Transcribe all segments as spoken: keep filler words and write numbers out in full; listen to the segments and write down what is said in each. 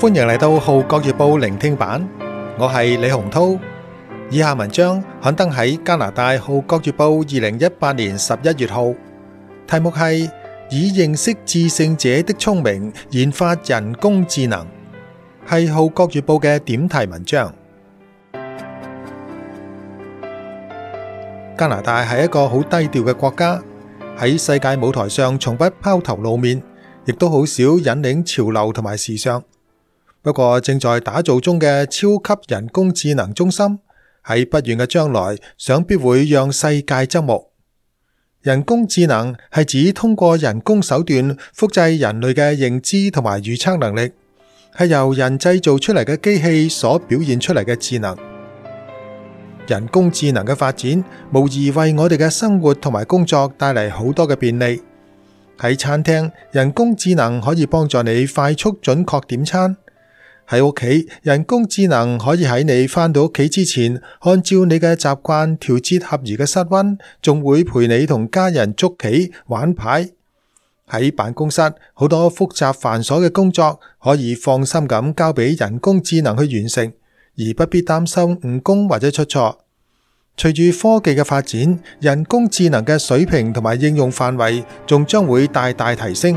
歡迎嚟到《號角月報》聆聽版，我係李洪濤。以下文章刊登喺加拿大《號角月報》二零一八年十一月號，題目係以認識至聖者的聰明研發人工智能，係《號角月報》嘅點題文章。加拿大係一個好低調嘅國家，喺世界舞台上從不拋頭露面，亦都好少引領潮流同埋時尚。不過正在打造中嘅超級人工智能中心，喺不遠嘅將來想必會讓世界矚目。人工智能係指通過人工手段複製人類嘅認知同埋預測能力，係由人製造出嚟嘅機器所表現出嚟嘅智能。人工智能嘅發展無疑為我哋嘅生活同埋工作帶嚟好多嘅便利。喺餐廳，人工智能可以幫助你快速準確點餐；喺屋企，人工智能可以喺你返到屋企之前，按照你嘅習慣調節合宜嘅室溫，仲會陪你同家人捉棋玩牌。喺辦公室，好多複雜繁瑣嘅工作可以放心咁交俾人工智能去完成，而不必擔心誤工或者出錯。隨住科技嘅發展，人工智能嘅水平同埋應用範圍仲將會大大提升。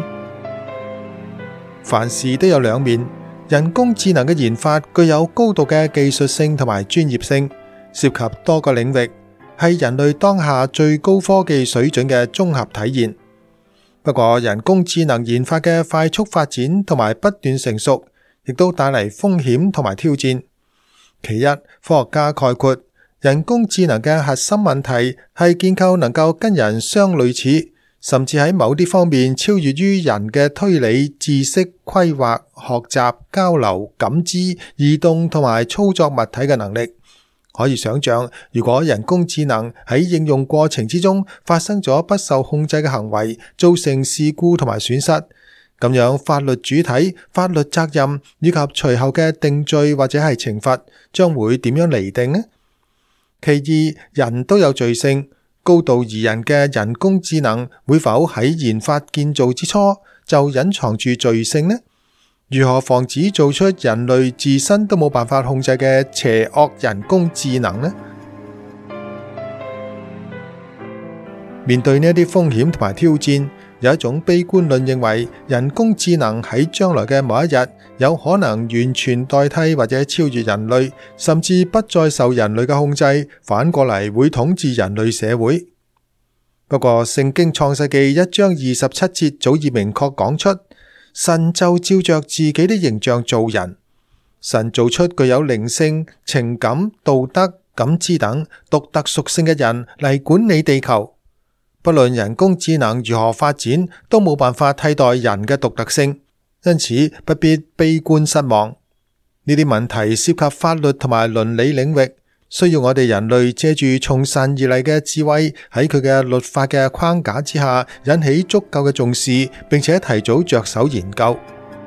凡事都有兩面，人工智能嘅研發具有高度嘅技術性同埋專業性，涉及多個領域，係人類當下最高科技水準嘅綜合體現。不過，人工智能研發嘅快速發展同埋不斷成熟，亦都帶嚟風險同埋挑戰。其一，科學家概括，人工智能嘅核心問題係建構能夠跟人相類似，甚至喺某啲方面超越於人嘅推理、知識、規劃、學習、交流、感知、移動同埋操作物體嘅能力。可以想象，如果人工智能喺應用過程之中發生咗不受控制嘅行為，造成事故同埋損失，咁樣法律主體、法律責任以及隨後嘅定罪或者係懲罰將會點樣釐定呢？其二，人都有罪性，高度宜人嘅人工智能會否喺研發建造之初就隱藏住罪性呢？如何防止做出人類自身都冇辦法控制嘅邪惡人工智能呢？面對呢啲風險同埋挑戰，有一種悲觀論認為，人工智能喺將來嘅某一日有可能完全代替或者超越人類，甚至不再受人類嘅控制，反過嚟會統治人類社會。不過聖經創世記一章二十七節早已明確講出，神就照着自己的形象造人，神做出具有靈性、情感、道德、感知等獨特屬性嘅人嚟管理地球。不論人工智能如何發展，都冇辦法替代人嘅獨特性，因此不必悲觀失望。呢啲問題涉及法律同埋倫理領域，需要我哋人類借住從神而嚟嘅智慧，喺佢嘅律法嘅框架之下，引起足夠嘅重視，並且提早着手研究。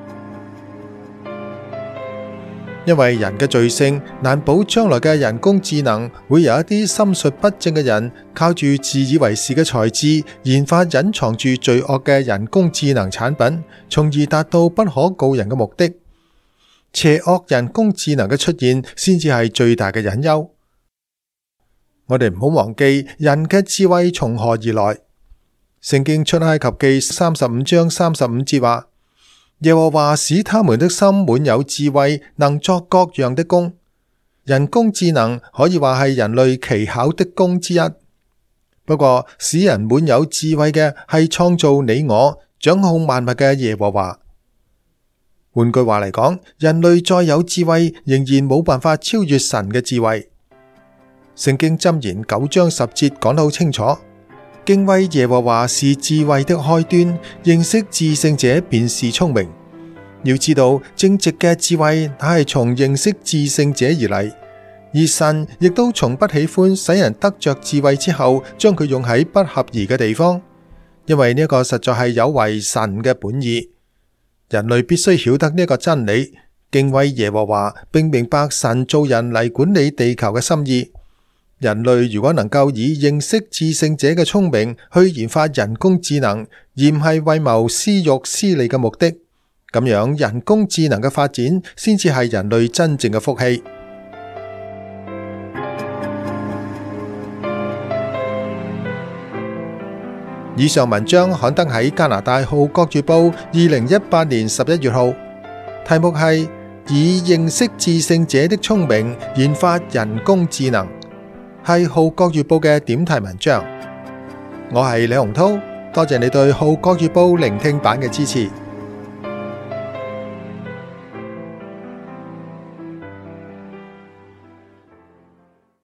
因為人嘅罪性，難保將來嘅人工智能會有一啲心術不正嘅人，靠住自以為是嘅才智，研發隱藏住罪惡嘅人工智能產品，從而達到不可告人嘅目的。邪惡人工智能嘅出現，先至係最大嘅隱憂。我哋唔好忘記，人嘅智慧從何而來？聖經出埃及記三十五章三十五節話，耶和華使他們的心滿有智慧，能作各樣的工。人工智能可以話係人類奇巧的工之一。不過，使人滿有智慧嘅係創造你我、掌控萬物嘅耶和華。換句話嚟講，人類再有智慧，仍然冇辦法超越神嘅智慧。聖經箴言九章十節講得好清楚，敬畏耶和華是智慧的開端，認識至聖者便是聰明。要知道，正直嘅智慧乃係從認識至聖者而嚟，而神亦都從不喜歡使人得着智慧之後，將佢用喺不合宜嘅地方，因為呢個實在係有違神嘅本意。人類必須曉得呢個真理，敬畏耶和華，並明白神造人嚟管理地球嘅心意。人類如果能夠以認識至聖者嘅聰明去研發人工智能，而唔係為謀私欲私利嘅目的， 咁樣人工智能嘅發展先至係人類真正嘅福氣。以上文章刊登喺加拿大《號角月報》二零一八年十一月號，題目係以認識至聖者的聰明研發人工智能，係《號角月報》嘅點題文章。我係李洪濤，多謝你對《號角月報》聆聽版嘅支持。